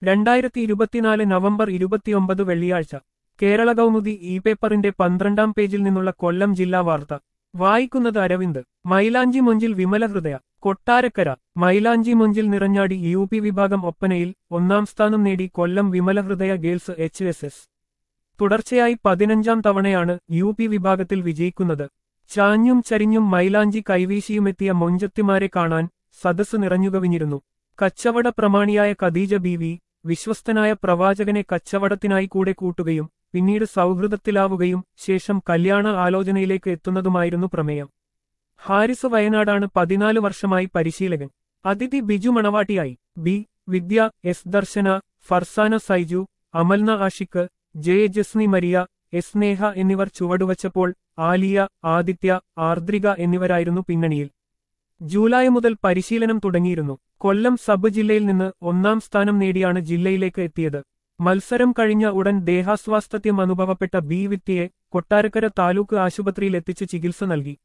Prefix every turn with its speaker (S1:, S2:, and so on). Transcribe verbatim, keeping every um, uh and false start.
S1: രണ്ടായിരത്തി ഇരുപത്തിനാല് നവംബർ ഇരുപത്തിയൊമ്പത് വെള്ളിയാഴ്ച കേരള കൗമുദി ഇ പേപ്പറിന്റെ പന്ത്രണ്ടാം പേജിൽ നിന്നുള്ള കൊല്ലം ജില്ലാ വാർത്ത വായിക്കുന്നത് അരവിന്ദ്. മൈലാഞ്ചി മൊഞ്ചിൽ വിമല ഹൃദയ. കൊട്ടാരക്കര. മൈലാഞ്ചി മൊഞ്ചിൽ നിറഞ്ഞാടി യു പി വിഭാഗം ഒപ്പനയിൽ ഒന്നാം സ്ഥാനം നേടി കൊല്ലം വിമല ഹൃദയ ഗേൾസ് എച്ച് എസ് എസ്. തുടർച്ചയായി പതിനഞ്ചാം തവണയാണ് യു പി വിഭാഗത്തിൽ വിജയിക്കുന്നത്. ചാഞ്ഞും ചരിഞ്ഞും മൈലാഞ്ചി കൈവീശിയുമെത്തിയ മൊഞ്ചത്തിമാരെ കാണാൻ സദസ് നിറഞ്ഞുകവിഞ്ഞിരുന്നു. കച്ചവട പ്രമാണിയായ ഖദീജ ബീവി വിശ്വസ്തനായ പ്രവാചകനെ കച്ചവടത്തിനായി കൂടെ കൂട്ടുകയും പിന്നീട് സൗഹൃദത്തിലാവുകയും ശേഷം കല്യാണ ആലോചനയിലേക്ക് എത്തുന്നതുമായിരുന്നു പ്രമേയം. ഹാരിസ് വയനാടാണ് പതിനാല് വർഷമായി പരിശീലകൻ. അതിഥി ബിജു മണവാട്ടിയായി. B Vidya, S Darshana, Farsana Saiju, Amalna Ashiq, J Jasni Maria, S Neha എന്നിവർ ചുവടുവച്ചപ്പോൾ ആലിയ, ആദിത്യ, ആർദ്രിക എന്നിവരായിരുന്നു പിന്നണിയിൽ. ജൂലൈ മുതൽ പരിശീലനം തുടങ്ങിയിരുന്നു. കൊല്ലം സബ് ജില്ലയിൽ നിന്ന് ഒന്നാം സ്ഥാനം നേടിയാണ് ജില്ലയിലേക്ക് എത്തിയത്. മത്സരം കഴിഞ്ഞ ഉടൻ ദേഹാസ്വാസ്ഥ്യം അനുഭവപ്പെട്ട ബി വിദ്യയെ കൊട്ടാരക്കര താലൂക്ക് ആശുപത്രിയിൽ എത്തിച്ച് ചികിത്സ നൽകി.